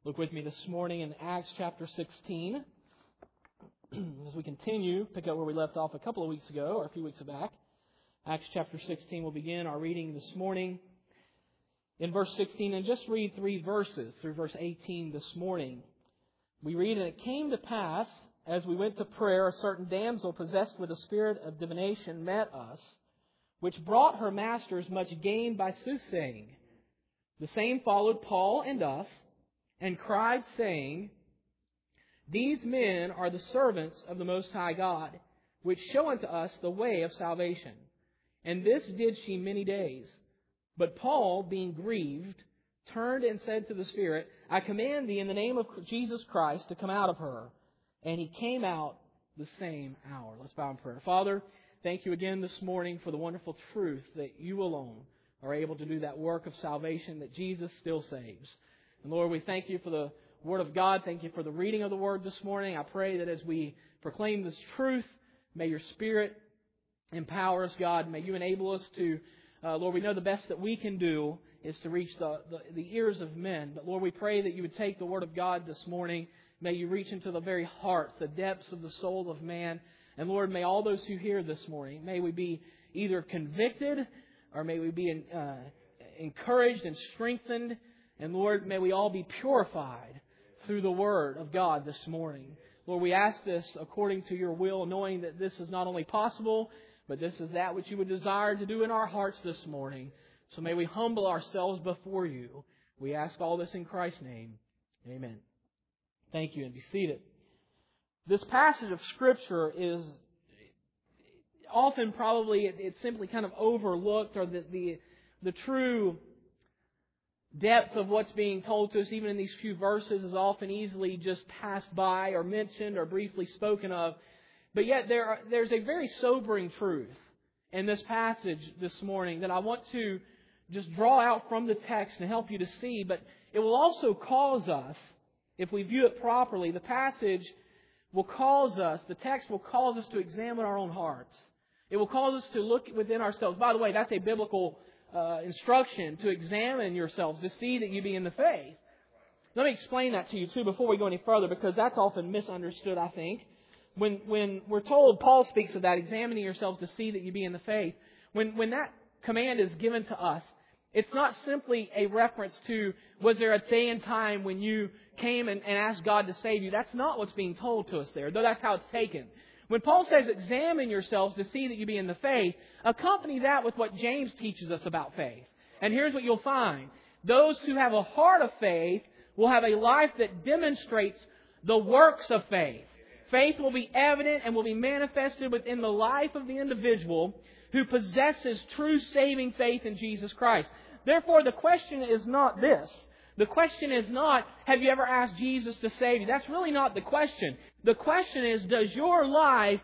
Look with me this morning in Acts chapter 16. As we continue, pick up where we left off a couple of weeks ago, or a few weeks back. Acts chapter 16 will begin our reading this morning in verse 16, and just read 3 verses through verse 18 this morning. We read, "And it came to pass, as we went to prayer, a certain damsel possessed with a spirit of divination met us, which brought her masters much gain by soothsaying. The same followed Paul and us, and cried, saying, These men are the servants of the Most High God, which show unto us the way of salvation. And this did she many days. But Paul, being grieved, turned and said to the Spirit, I command thee in the name of Jesus Christ to come out of her. And he came out the same hour." Let's bow in prayer. Father, thank you again this morning for the wonderful truth that you alone are able to do that work of salvation, that Jesus still saves. And Lord, we thank you for the Word of God. Thank you for the reading of the Word this morning. I pray that as we proclaim this truth, may your Spirit empower us, God. May you enable us to, Lord, we know the best that we can do is to reach the ears of men. But Lord, we pray that you would take the Word of God this morning. May you reach into the very heart, the depths of the soul of man. And Lord, may all those who hear this morning, may we be either convicted or may we be encouraged and strengthened. And Lord, may we all be purified through the Word of God this morning. Lord, we ask this according to your will, knowing that this is not only possible, but this is that which you would desire to do in our hearts this morning. So may we humble ourselves before you. We ask all this in Christ's name. Amen. Thank you, and be seated. This passage of Scripture is often probably, it's simply kind of overlooked, or the true depth of what's being told to us, even in these few verses, is often easily just passed by or mentioned or briefly spoken of. But yet there's a very sobering truth in this passage this morning that I want to just draw out from the text and help you to see. But it will also cause us, if we view it properly, the passage will cause us, the text will cause us to examine our own hearts. It will cause us to look within ourselves. By the way, that's a biblical instruction, to examine yourselves, to see that you be in the faith. Let me explain that to you too before we go any further, because that's often misunderstood, I think. When we're told, Paul speaks of that, examining yourselves to see that you be in the faith. When that command is given to us, it's not simply a reference to, was there a day and time when you came and asked God to save you? That's not what's being told to us there, though that's how it's taken. When Paul says, examine yourselves to see that you be in the faith, accompany that with what James teaches us about faith. And here's what you'll find. Those who have a heart of faith will have a life that demonstrates the works of faith. Faith will be evident and will be manifested within the life of the individual who possesses true saving faith in Jesus Christ. Therefore, the question is not this. The question is not, have you ever asked Jesus to save you? That's really not the question. The question is, does your life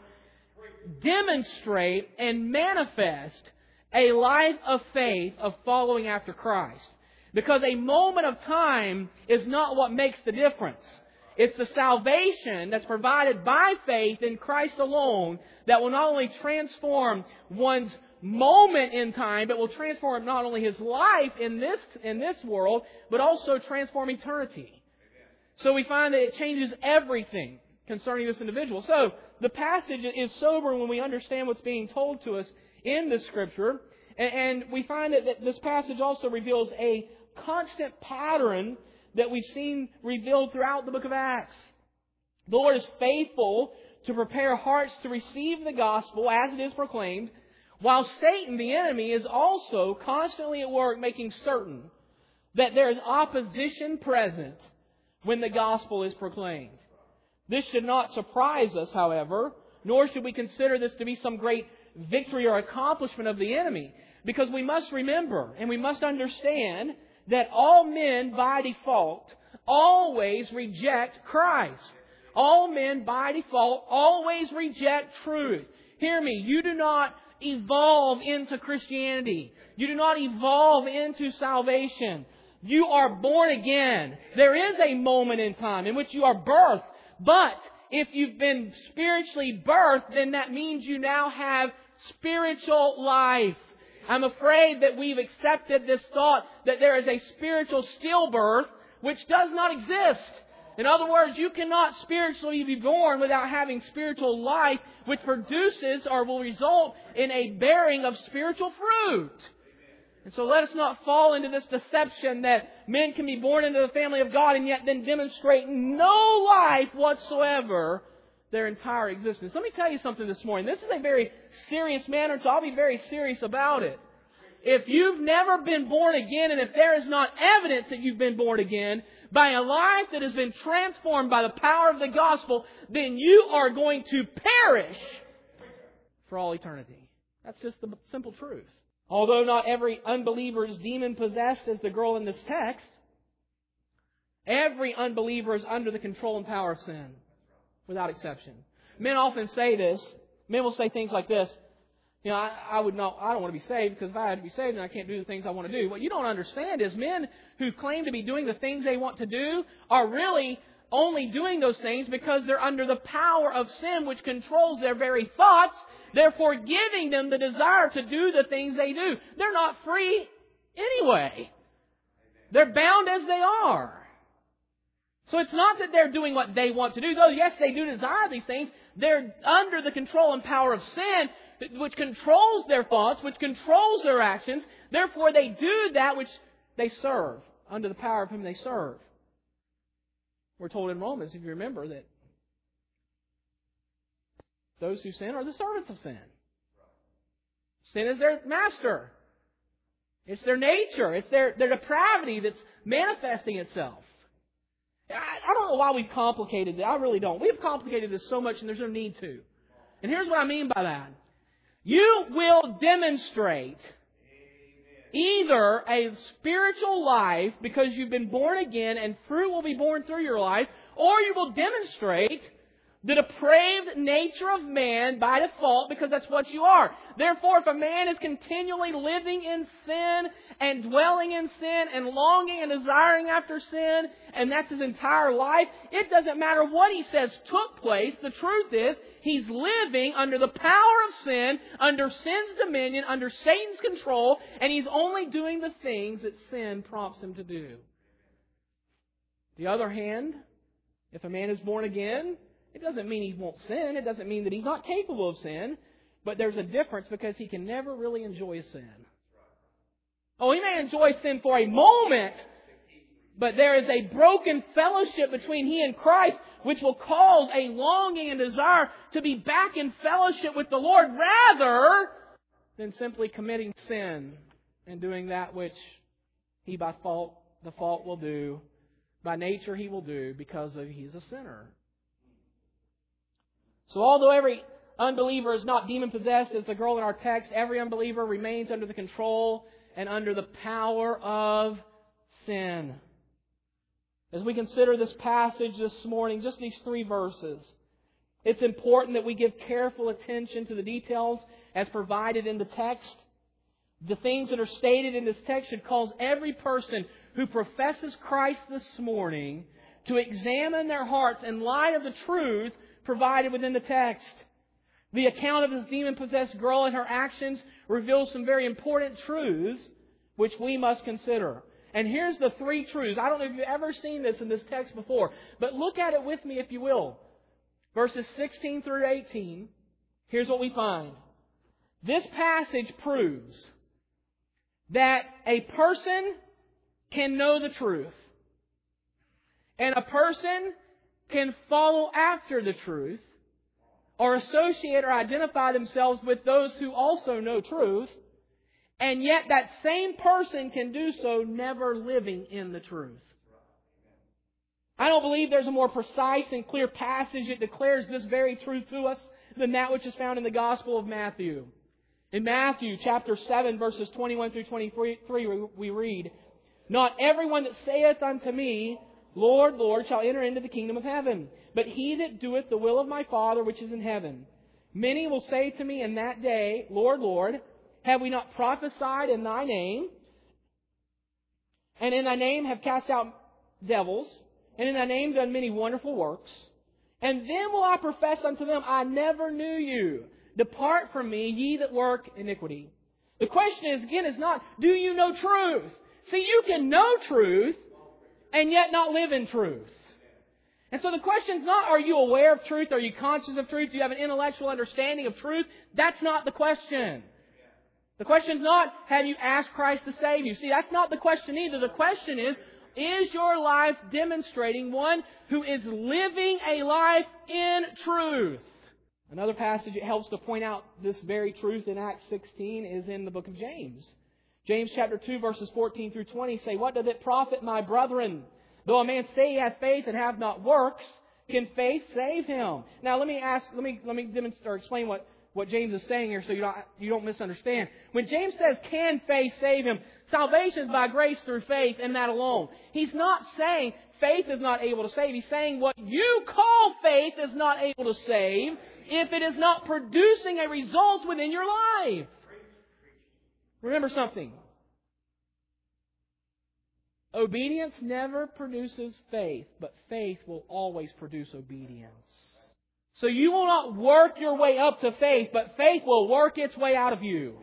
demonstrate and manifest a life of faith of following after Christ? Because a moment of time is not what makes the difference. It's the salvation that's provided by faith in Christ alone that will not only transform one's moment in time, but will transform not only his life in this world, but also transform eternity. So we find that it changes everything concerning this individual. So the passage is sobering when we understand what's being told to us in the Scripture. And we find that this passage also reveals a constant pattern that we've seen revealed throughout the book of Acts. The Lord is faithful to prepare hearts to receive the gospel as it is proclaimed, while Satan, the enemy, is also constantly at work making certain that there is opposition present when the gospel is proclaimed. This should not surprise us, however, nor should we consider this to be some great victory or accomplishment of the enemy, because we must remember and we must understand that all men by default always reject Christ. All men by default always reject truth. Hear me, you do not evolve into Christianity. You do not evolve into salvation. You are born again. There is a moment in time in which you are birthed. But if you've been spiritually birthed, then that means you now have spiritual life. I'm afraid that we've accepted this thought that there is a spiritual stillbirth, which does not exist. In other words, you cannot spiritually be born without having spiritual life, which produces or will result in a bearing of spiritual fruit. And so let us not fall into this deception that men can be born into the family of God and yet then demonstrate no life whatsoever their entire existence. Let me tell you something this morning. This is a very serious matter, so I'll be very serious about it. If you've never been born again, and if there is not evidence that you've been born again by a life that has been transformed by the power of the gospel, then you are going to perish for all eternity. That's just the simple truth. Although not every unbeliever is demon-possessed as the girl in this text, every unbeliever is under the control and power of sin, without exception. Men often say this. Men will say things like this. I don't want to be saved because if I had to be saved, then I can't do the things I want to do. What you don't understand is men who claim to be doing the things they want to do are really only doing those things because they're under the power of sin, which controls their very thoughts, therefore giving them the desire to do the things they do. They're not free anyway. They're bound as they are. So it's not that they're doing what they want to do. Though, yes, they do desire these things. They're under the control and power of sin, which controls their thoughts, which controls their actions. Therefore, they do that which they serve, under the power of whom they serve. We're told in Romans, if you remember, that those who sin are the servants of sin. Sin is their master. It's their nature. It's their depravity that's manifesting itself. I don't know why we've complicated it. I really don't. We've complicated this so much and there's no need to. And here's what I mean by that. You will demonstrate either a spiritual life because you've been born again and fruit will be born through your life, or you will demonstrate the depraved nature of man by default because that's what you are. Therefore, if a man is continually living in sin and dwelling in sin and longing and desiring after sin, and that's his entire life, it doesn't matter what he says took place. The truth is, he's living under the power of sin, under sin's dominion, under Satan's control, and he's only doing the things that sin prompts him to do. On the other hand, if a man is born again, it doesn't mean he won't sin. It doesn't mean that he's not capable of sin. But there's a difference because he can never really enjoy sin. Oh, he may enjoy sin for a moment, but there is a broken fellowship between he and Christ which will cause a longing and desire to be back in fellowship with the Lord rather than simply committing sin and doing that which he by default will do. By nature he will do because he's a sinner. So although every unbeliever is not demon-possessed as the girl in our text, every unbeliever remains under the control and under the power of sin. As we consider this passage this morning, just these 3 verses, it's important that we give careful attention to the details as provided in the text. The things that are stated in this text should cause every person who professes Christ this morning to examine their hearts in light of the truth provided within the text. The account of this demon-possessed girl and her actions reveals some very important truths which we must consider. And here's the 3 truths. I don't know if you've ever seen this in this text before, but look at it with me if you will. Verses 16 through 18, here's what we find. This passage proves that a person can know the truth, and a person can follow after the truth or associate or identify themselves with those who also know truth, and yet that same person can do so never living in the truth. I don't believe there's a more precise and clear passage that declares this very truth to us than that which is found in the Gospel of Matthew. In Matthew chapter 7 verses 21 through 23 we read, "Not everyone that saith unto me, Lord, Lord, shall enter into the kingdom of heaven, but he that doeth the will of my Father which is in heaven. Many will say to me in that day, Lord, Lord, have we not prophesied in thy name? And in thy name have cast out devils, and in thy name done many wonderful works. And then will I profess unto them, I never knew you. Depart from me, ye that work iniquity." The question is, again, is not, do you know truth? See, you can know truth, and yet not live in truth. And so the question is not, are you aware of truth? Are you conscious of truth? Do you have an intellectual understanding of truth? That's not the question. The question is not, have you asked Christ to save you? See, that's not the question either. The question is your life demonstrating one who is living a life in truth? Another passage that helps to point out this very truth in Acts 16 is in the book of James. James chapter 2 verses 14 through 20 say, "What doth it profit, my brethren? Though a man say he hath faith and have not works, can faith save him?" Now let me demonstrate or explain what James is saying here so you don't misunderstand. When James says, "Can faith save him?" salvation is by grace through faith and that alone. He's not saying faith is not able to save. He's saying what you call faith is not able to save if it is not producing a result within your life. Remember something. Obedience never produces faith, but faith will always produce obedience. So you will not work your way up to faith, but faith will work its way out of you.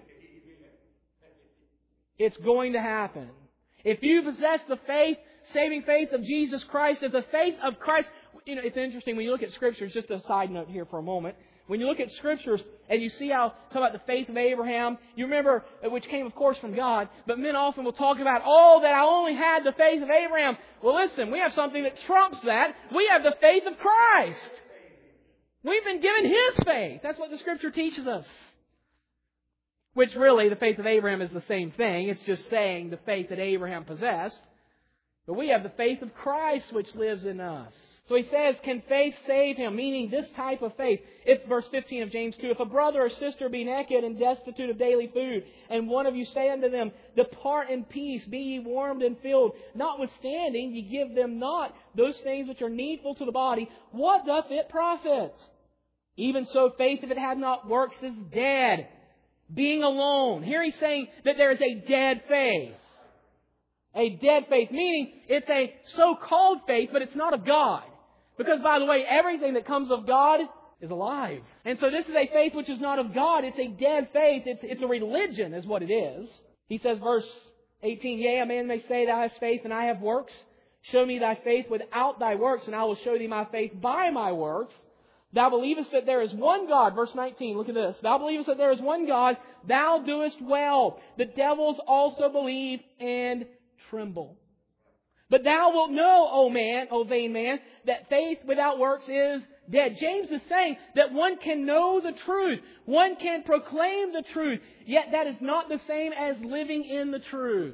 It's going to happen. If you possess the faith, saving faith of Jesus Christ, if the faith of Christ... it's interesting when you look at Scriptures, just a side note here for a moment. When you look at Scriptures and you see how talk about the faith of Abraham, you remember, which came of course from God, but men often will talk about, that I only had the faith of Abraham. Well listen, we have something that trumps that. We have the faith of Christ. We've been given His faith. That's what the Scripture teaches us. Which really, the faith of Abraham is the same thing. It's just saying the faith that Abraham possessed. But we have the faith of Christ which lives in us. So he says, can faith save him? Meaning this type of faith. If, verse 15 of James 2, if a brother or sister be naked and destitute of daily food, and one of you say unto them, depart in peace, be ye warmed and filled, notwithstanding ye give them not those things which are needful to the body, what doth it profit? Even so faith, if it had not works, is dead, being alone. Here he's saying that there is a dead faith. A dead faith, meaning it's a so-called faith, but it's not of God. Because, by the way, everything that comes of God is alive. And so this is a faith which is not of God. It's a dead faith. It's a religion is what it is. He says, verse 18, yea, a man may say, thou hast faith and I have works. Show me thy faith without thy works, and I will show thee my faith by my works. Thou believest that there is one God. Verse 19, look at this. Thou believest that there is one God. Thou doest well. The devils also believe and tremble. But thou wilt know, O vain man, that faith without works is dead. James is saying that one can know the truth. One can proclaim the truth. Yet that is not the same as living in the truth.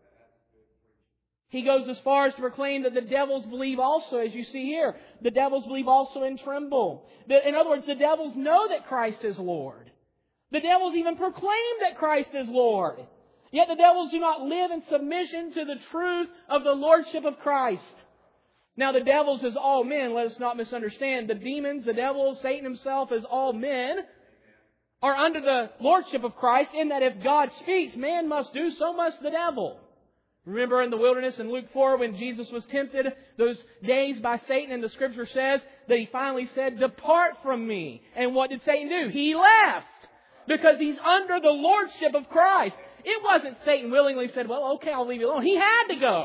He goes as far as to proclaim that the devils believe also, as you see here. The devils believe also and tremble. In other words, the devils know that Christ is Lord. The devils even proclaim that Christ is Lord. Yet the devils do not live in submission to the truth of the Lordship of Christ. Now the devils is all men, let us not misunderstand. The demons, the devils, Satan himself as all men are under the Lordship of Christ, in that if God speaks, man must do, so must the devil. Remember in the wilderness in Luke 4 when Jesus was tempted those days by Satan, and the Scripture says that He finally said, depart from me. And what did Satan do? He left. Because he's under the Lordship of Christ. It wasn't Satan willingly said, well, okay, I'll leave you alone. He had to go.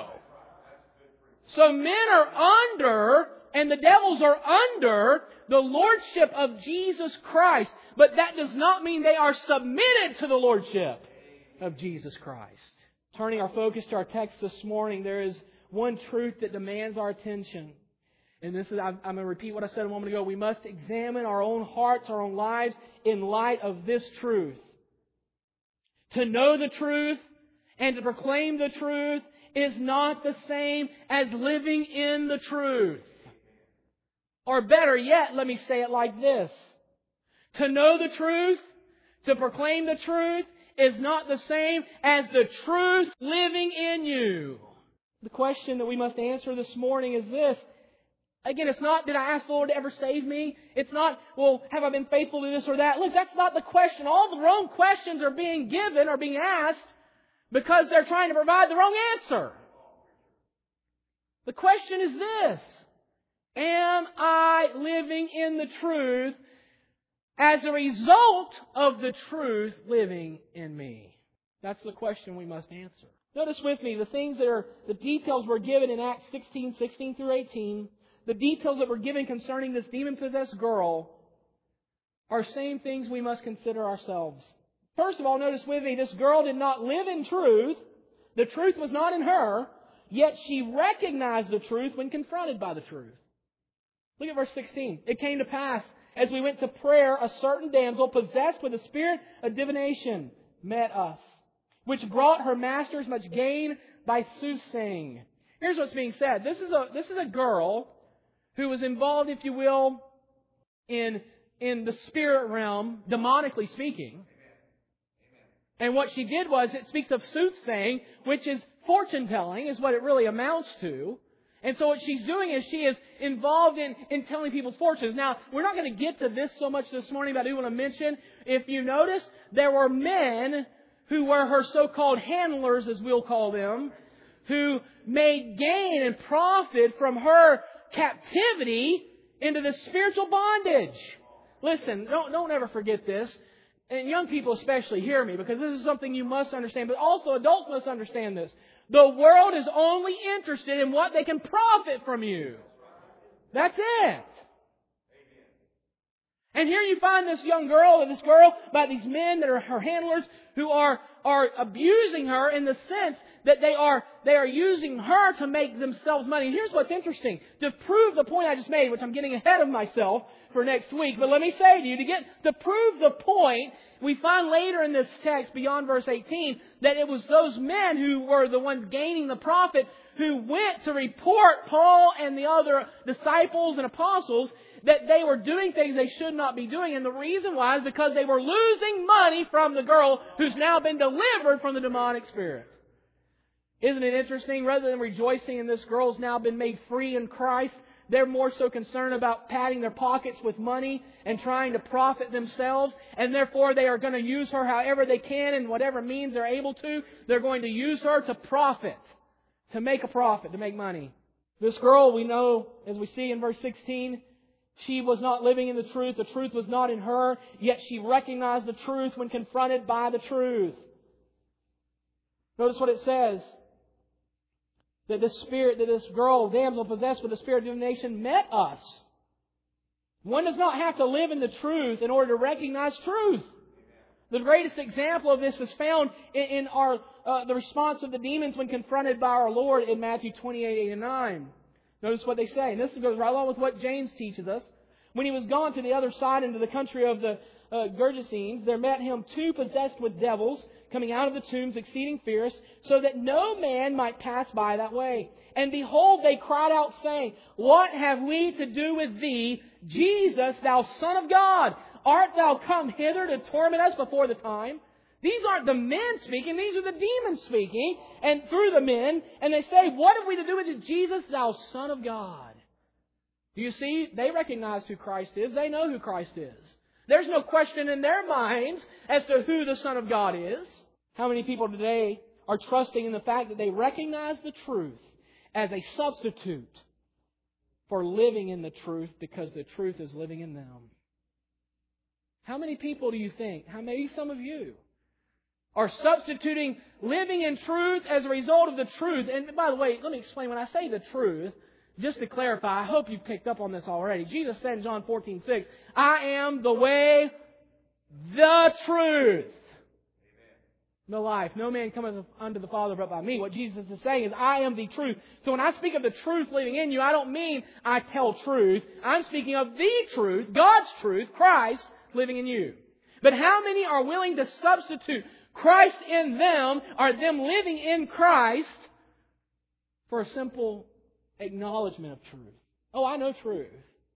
So men are under, and the devils are under, the Lordship of Jesus Christ. But that does not mean they are submitted to the Lordship of Jesus Christ. Turning our focus to our text this morning, there is one truth that demands our attention. And this is, I'm going to repeat what I said a moment ago. We must examine our own hearts, our own lives in light of this truth. To know the truth and to proclaim the truth is not the same as living in the truth. Or better yet, let me say it like this. To know the truth, to proclaim the truth, is not the same as the truth living in you. The question that we must answer this morning is this. Again, it's not, did I ask the Lord to ever save me? It's not, well, have I been faithful to this or that? Look, that's not the question. All the wrong questions are being given or being asked because they're trying to provide the wrong answer. The question is this. Am I living in the truth as a result of the truth living in me? That's the question we must answer. Notice with me the details were given in Acts 16 through 18. The details that were given concerning this demon-possessed girl are same things we must consider ourselves. First of all, notice with me, this girl did not live in truth. The truth was not in her, yet she recognized the truth when confronted by the truth. Look at verse 16. It came to pass, as we went to prayer, a certain damsel possessed with a spirit of divination met us, which brought her masters much gain by soothsaying. Here's what's being said. This is a girl who was involved, if you will, in the spirit realm, demonically speaking. And what she did was, it speaks of soothsaying, which is fortune-telling, is what it really amounts to. And so what she's doing is she is involved in telling people's fortunes. Now, we're not going to get to this so much this morning, but I do want to mention, if you notice, there were men who were her so-called handlers, as we'll call them, who made gain and profit from her captivity into the spiritual bondage. Listen, don't ever forget this. And young people especially, hear me, because this is something you must understand, but also adults must understand this. The world is only interested in what they can profit from you. That's it. And here you find this girl by these men that are her handlers who are abusing her in the sense that they are using her to make themselves money. And here's what's interesting. To prove the point I just made, which I'm getting ahead of myself for next week, but let me say to you, to prove the point, we find later in this text, beyond verse 18, that it was those men who were the ones gaining the profit who went to report Paul and the other disciples and apostles that they were doing things they should not be doing. And the reason why is because they were losing money from the girl who's now been delivered from the demonic spirit. Isn't it interesting? Rather than rejoicing in this girl's now been made free in Christ, they're more so concerned about padding their pockets with money and trying to profit themselves. And therefore they are going to use her however they can and whatever means they're able to. They're going to use her to profit, to make a profit, to make money. This girl, we know, as we see in verse 16, she was not living in the truth. The truth was not in her. Yet she recognized the truth when confronted by the truth. Notice what it says. That this girl, damsel possessed with the spirit of divination, met us. One does not have to live in the truth in order to recognize truth. The greatest example of this is found in the response of the demons when confronted by our Lord in Matthew 28, 8 and 9. Notice what they say. And this goes right along with what James teaches us. When he was gone to the other side into the country of the Gergesenes, there met him two possessed with devils, coming out of the tombs, exceeding fierce, so that no man might pass by that way. And behold, they cried out, saying, What have we to do with thee, Jesus, thou Son of God? Art thou come hither to torment us before the time? These aren't the men speaking, these are the demons speaking, and through the men, and they say, What have we to do with Jesus, thou Son of God? Do you see? They recognize who Christ is. They know who Christ is. There's no question in their minds as to who the Son of God is. How many people today are trusting in the fact that they recognize the truth as a substitute for living in the truth because the truth is living in them? How many people do you think, maybe some of you, are substituting living in truth as a result of the truth? And by the way, let me explain. When I say the truth, just to clarify, I hope you've picked up on this already. Jesus said in John 14:6, I am the way, the truth, the life. No man cometh unto the Father but by me. What Jesus is saying is, I am the truth. So when I speak of the truth living in you, I don't mean I tell truth. I'm speaking of the truth, God's truth, Christ living in you. But how many are willing to substitute Christ in them, or them living in Christ, for a simple acknowledgement of truth? Oh, I know truth.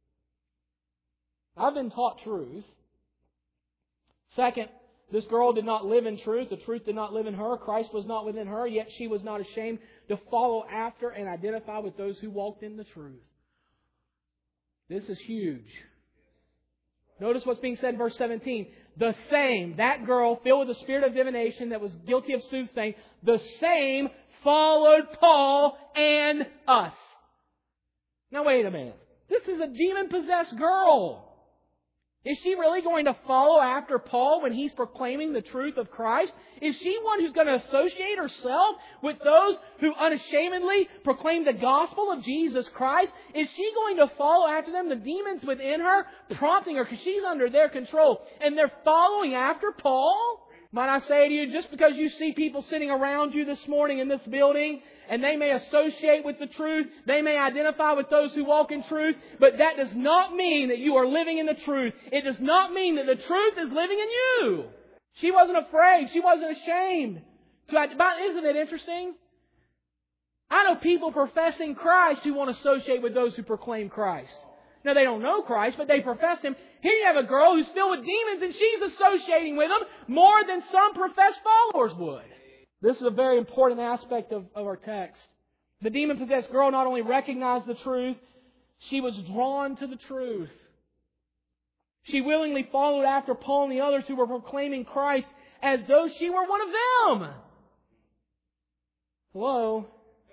I've been taught truth. Second, this girl did not live in truth. The truth did not live in her. Christ was not within her, yet she was not ashamed to follow after and identify with those who walked in the truth. This is huge. Notice what's being said in verse 17. The same, that girl filled with the spirit of divination that was guilty of soothsaying, the same followed Paul and us. Now wait a minute. This is a demon-possessed girl. Is she really going to follow after Paul when he's proclaiming the truth of Christ? Is she one who's going to associate herself with those who unashamedly proclaim the gospel of Jesus Christ? Is she going to follow after them? The demons within her prompting her because she's under their control. And they're following after Paul? Might I say to you, just because you see people sitting around you this morning in this building, and they may associate with the truth, they may identify with those who walk in truth, but that does not mean that you are living in the truth. It does not mean that the truth is living in you. She wasn't afraid. She wasn't ashamed. Isn't it interesting? I know people professing Christ who won't associate with those who proclaim Christ. Now, they don't know Christ, but they profess Him. Here you have a girl who's filled with demons, and she's associating with them more than some professed followers would. This is a very important aspect of our text. The demon-possessed girl not only recognized the truth, she was drawn to the truth. She willingly followed after Paul and the others who were proclaiming Christ as though she were one of them. Hello?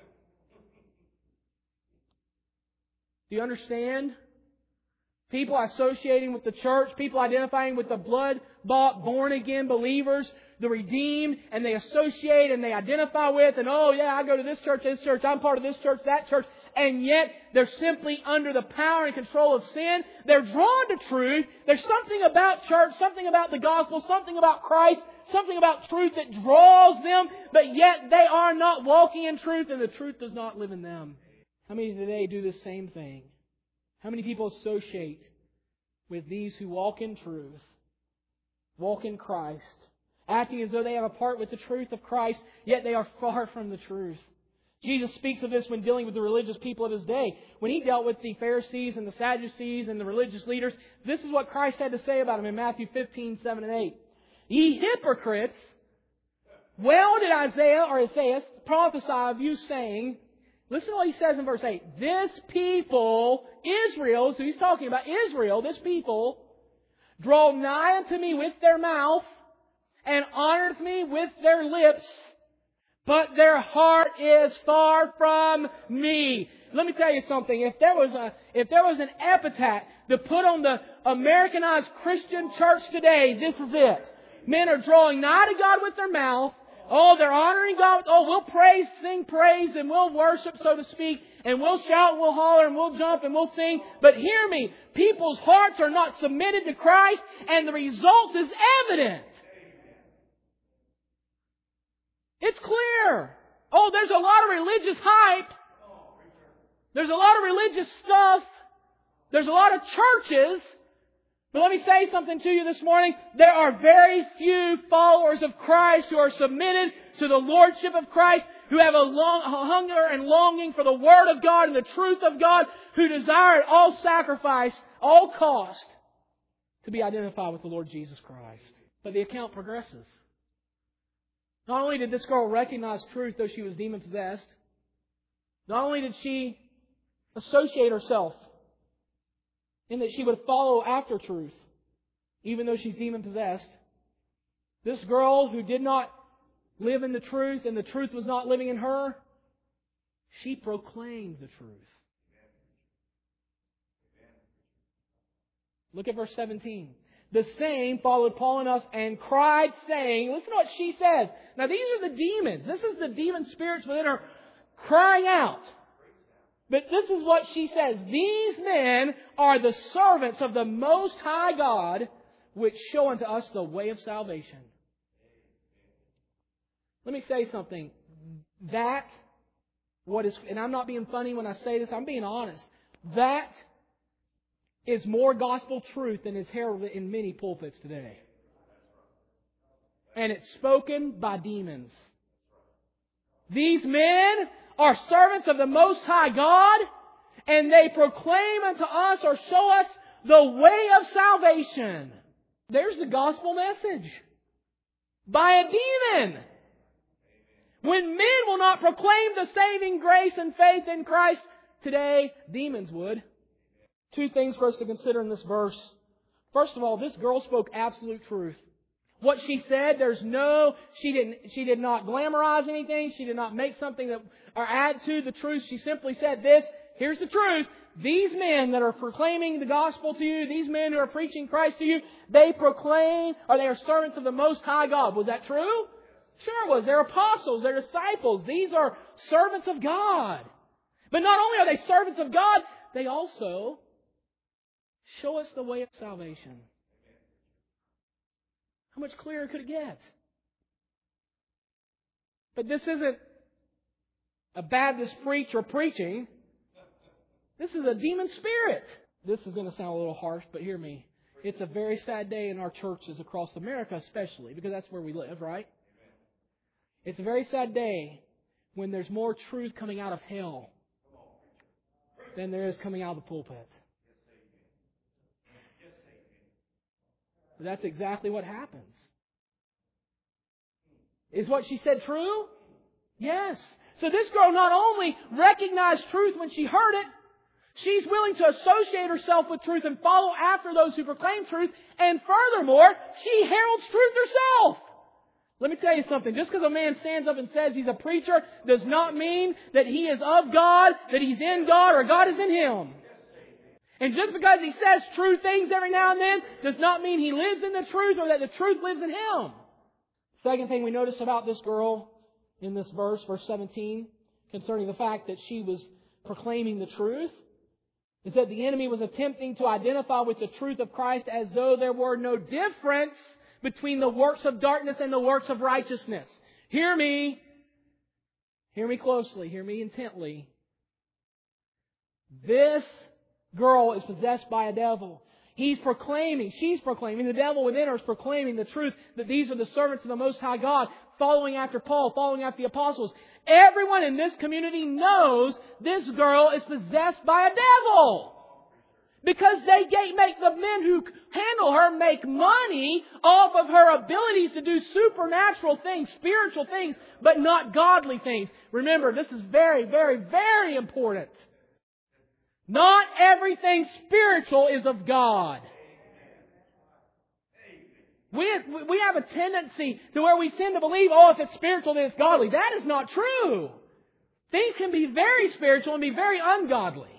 Do you understand? People associating with the church, people identifying with the blood-bought, born-again believers, the redeemed, and they associate and they identify with, and oh yeah, I go to this church, I'm part of this church, that church, and yet they're simply under the power and control of sin. They're drawn to truth. There's something about church, something about the gospel, something about Christ, something about truth that draws them, but yet they are not walking in truth, and the truth does not live in them. How many today do the same thing? How many people associate with these who walk in truth, walk in Christ, acting as though they have a part with the truth of Christ, yet they are far from the truth? Jesus speaks of this when dealing with the religious people of His day. When He dealt with the Pharisees and the Sadducees and the religious leaders, this is what Christ had to say about them in Matthew 15, 7 and 8. Ye hypocrites, well did Isaiah prophesy of you, saying, listen to what he says in verse 8. This people, Israel, so he's talking about Israel, this people, draw nigh unto me with their mouth, and honoreth me with their lips, but their heart is far from me. Let me tell you something. If there was an epitaph to put on the Americanized Christian church today, this is it. Men are drawing nigh to God with their mouth. Oh, they're honoring God. Oh, we'll sing praise, and we'll worship, so to speak, and we'll shout, and we'll holler, and we'll jump, and we'll sing. But hear me, people's hearts are not submitted to Christ, and the result is evident. It's clear. Oh, there's a lot of religious hype. There's a lot of religious stuff. There's a lot of churches. But let me say something to you this morning. There are very few followers of Christ who are submitted to the Lordship of Christ, who have a hunger and longing for the Word of God and the truth of God, who desire at all sacrifice, all cost, to be identified with the Lord Jesus Christ. But the account progresses. Not only did this girl recognize truth, though she was demon-possessed, not only did she associate herself in that she would follow after truth, even though she's demon-possessed. This girl who did not live in the truth and the truth was not living in her, she proclaimed the truth. Look at verse 17. The same followed Paul and us and cried, saying, listen to what she says. Now these are the demons. This is the demon spirits within her crying out. But this is what she says. These men are the servants of the Most High God, which show unto us the way of salvation. Let me say something. And I'm not being funny when I say this, I'm being honest. That is more gospel truth than is heralded in many pulpits today. And it's spoken by demons. These men are servants of the Most High God, and they proclaim unto us or show us the way of salvation. There's the gospel message. By a demon. When men will not proclaim the saving grace and faith in Christ today, demons would. Two things for us to consider in this verse. First of all, this girl spoke absolute truth. What she said, she did not glamorize anything. She did not make something or add to the truth. She simply said this, here's the truth. These men that are proclaiming the gospel to you, these men who are preaching Christ to you, they proclaim, or they are servants of the Most High God. Was that true? Sure it was. They're apostles, they're disciples. These are servants of God. But not only are they servants of God, they also show us the way of salvation. How much clearer could it get? But this isn't a Baptist preacher preaching. This is a demon spirit. This is going to sound a little harsh, but hear me. It's a very sad day in our churches across America especially, because that's where we live, right? It's a very sad day when there's more truth coming out of hell than there is coming out of the pulpit. That's exactly what happens. Is what she said true? Yes. So this girl not only recognized truth when she heard it, she's willing to associate herself with truth and follow after those who proclaim truth. And furthermore, she heralds truth herself. Let me tell you something. Just because a man stands up and says he's a preacher does not mean that he is of God, that he's in God, or God is in him. And just because he says true things every now and then does not mean he lives in the truth or that the truth lives in him. Second thing we notice about this girl in this verse 17, concerning the fact that she was proclaiming the truth, is that the enemy was attempting to identify with the truth of Christ as though there were no difference between the works of darkness and the works of righteousness. Hear me. Hear me closely. Hear me intently. This girl is possessed by a devil. She's proclaiming, the devil within her is proclaiming the truth that these are the servants of the Most High God, following after Paul, following after the apostles. Everyone in this community knows this girl is possessed by a devil. Because they make the men who handle her make money off of her abilities to do supernatural things, spiritual things, but not godly things. Remember, this is very, very, very important. Not everything spiritual is of God. We have a tendency to where we tend to believe, if it's spiritual, then it's godly. That is not true. Things can be very spiritual and be very ungodly.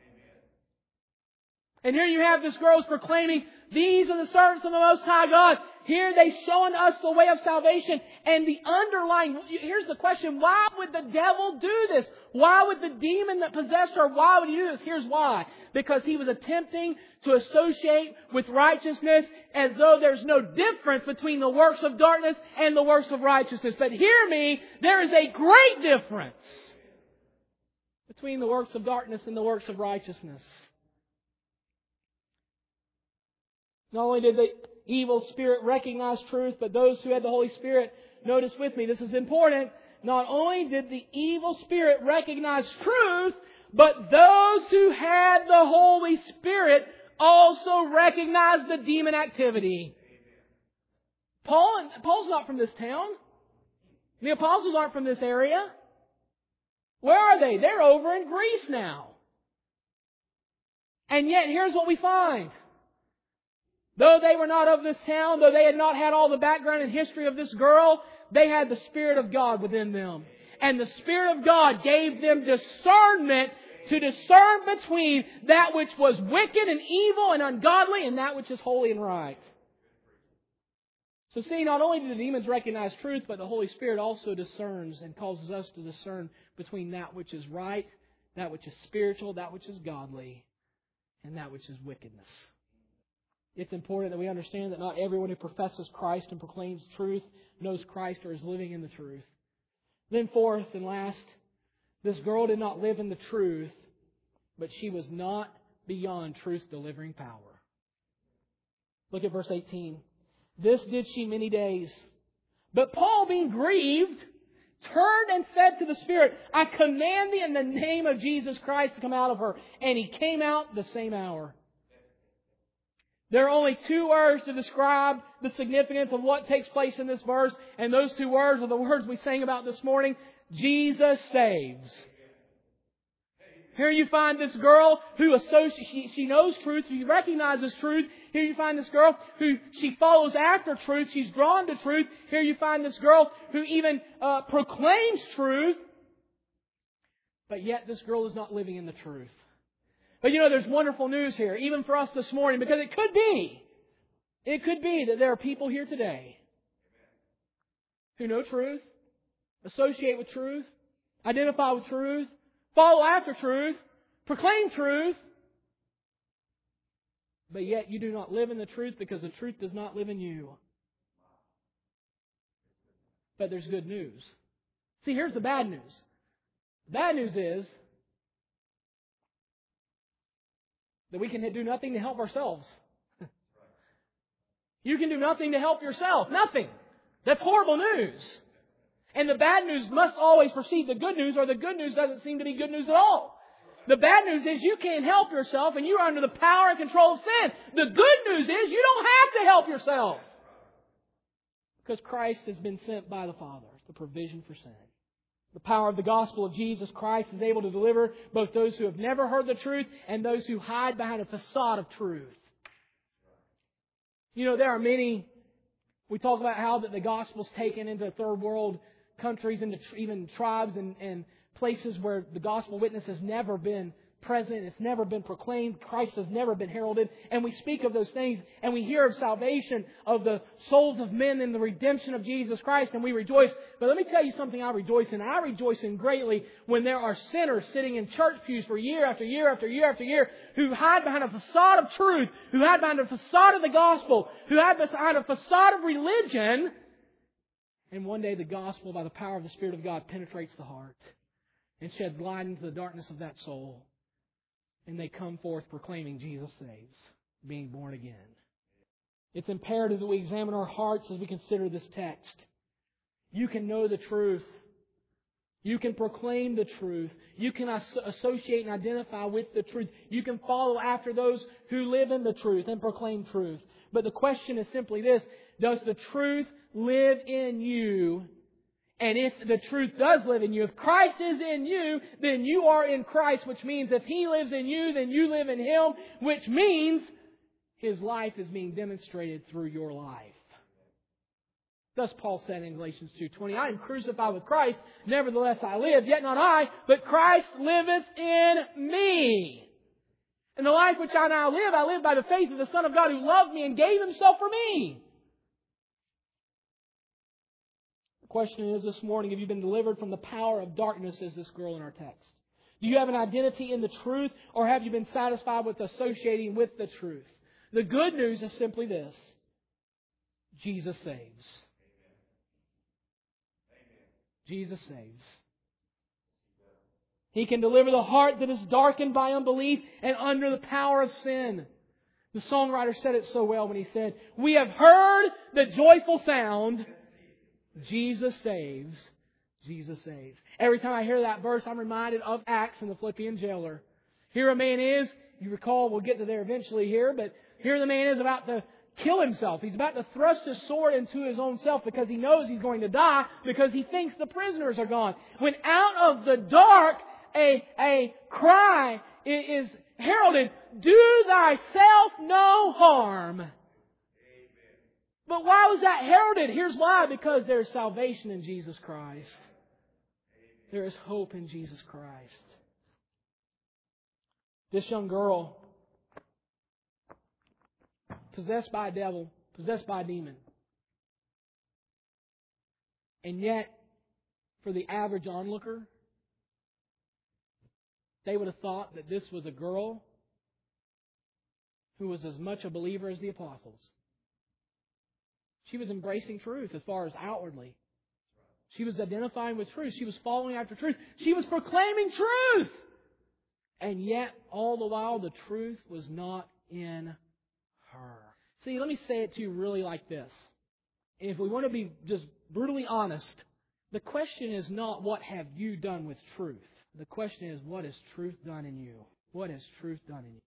And here you have this girl who's proclaiming, these are the servants of the Most High God. Here they showing us the way of salvation. And the underlying, here's the question, why would the devil do this? Why would the demon that possessed her, why would he do this? Here's why. Because he was attempting to associate with righteousness as though there's no difference between the works of darkness and the works of righteousness. But hear me, there is a great difference between the works of darkness and the works of righteousness. Not only did the evil spirit recognize truth, but those who had the Holy Spirit, notice with me, this is important. Not only did the evil spirit recognize truth, but those who had the Holy Spirit also recognized the demon activity. Paul's not from this town. The apostles aren't from this area. Where are they? They're over in Greece now. And yet, here's what we find. Though they were not of this town, though they had not had all the background and history of this girl, they had the Spirit of God within them. And the Spirit of God gave them discernment to discern between that which was wicked and evil and ungodly and that which is holy and right. So see, not only do the demons recognize truth, but the Holy Spirit also discerns and causes us to discern between that which is right, that which is spiritual, that which is godly, and that which is wickedness. It's important that we understand that not everyone who professes Christ and proclaims truth knows Christ or is living in the truth. Then fourth and last, this girl did not live in the truth, but she was not beyond truth's delivering power. Look at verse 18. This did she many days. But Paul, being grieved, turned and said to the Spirit, I command thee in the name of Jesus Christ to come out of her. And he came out the same hour. There are only two words to describe the significance of what takes place in this verse, and those two words are the words we sang about this morning. Jesus saves. Here you find this girl who she knows truth, she recognizes truth. Here you find this girl who she follows after truth, she's drawn to truth. Here you find this girl who even proclaims truth, but yet this girl is not living in the truth. But there's wonderful news here, even for us this morning, because it could be that there are people here today who know truth, associate with truth, identify with truth, follow after truth, proclaim truth, but yet you do not live in the truth because the truth does not live in you. But there's good news. See, here's the bad news. The bad news is that we can do nothing to help ourselves. You can do nothing to help yourself. Nothing. That's horrible news. And the bad news must always precede the good news, or the good news doesn't seem to be good news at all. The bad news is you can't help yourself and you are under the power and control of sin. The good news is you don't have to help yourself. Because Christ has been sent by the Father, the provision for sin. The power of the gospel of Jesus Christ is able to deliver both those who have never heard the truth and those who hide behind a facade of truth. There are many, we talk about how that the gospel's taken into third world countries, into even tribes and places where the gospel witness has never been present, it's never been proclaimed, Christ has never been heralded, and we speak of those things, and we hear of salvation of the souls of men and the redemption of Jesus Christ, and we rejoice. But let me tell you something I rejoice in. I rejoice in greatly when there are sinners sitting in church pews for year after year after year after year who hide behind a facade of truth, who hide behind a facade of the gospel, who hide behind a facade of religion, and one day the gospel, by the power of the Spirit of God, penetrates the heart and sheds light into the darkness of that soul. And they come forth proclaiming Jesus saves, being born again. It's imperative that we examine our hearts as we consider this text. You can know the truth. You can proclaim the truth. You can associate and identify with the truth. You can follow after those who live in the truth and proclaim truth. But the question is simply this: does the truth live in you? And if the truth does live in you, if Christ is in you, then you are in Christ, which means if He lives in you, then you live in Him, which means His life is being demonstrated through your life. Thus Paul said in Galatians 2:20, I am crucified with Christ, nevertheless I live, yet not I, but Christ liveth in me. And the life which I now live, I live by the faith of the Son of God who loved me and gave Himself for me. The question is this morning, have you been delivered from the power of darkness as this girl in our text? Do you have an identity in the truth, or have you been satisfied with associating with the truth? The good news is simply this: Jesus saves. Jesus saves. He can deliver the heart that is darkened by unbelief and under the power of sin. The songwriter said it so well when he said, we have heard the joyful sound, Jesus saves, Jesus saves. Every time I hear that verse, I'm reminded of Acts and the Philippian jailer. Here a man is, you recall, we'll get to there eventually here, but here the man is about to kill himself. He's about to thrust his sword into his own self because he knows he's going to die because he thinks the prisoners are gone. When out of the dark, a cry is heralded, do thyself no harm. But why was that heralded? Here's why. Because there is salvation in Jesus Christ. There is hope in Jesus Christ. This young girl, possessed by a devil, possessed by a demon. And yet, for the average onlooker, they would have thought that this was a girl who was as much a believer as the apostles. She was embracing truth as far as outwardly. She was identifying with truth. She was following after truth. She was proclaiming truth. And yet, all the while, the truth was not in her. See, let me say it to you really like this. If we want to be just brutally honest, the question is not what have you done with truth. The question is, what has truth done in you? What has truth done in you?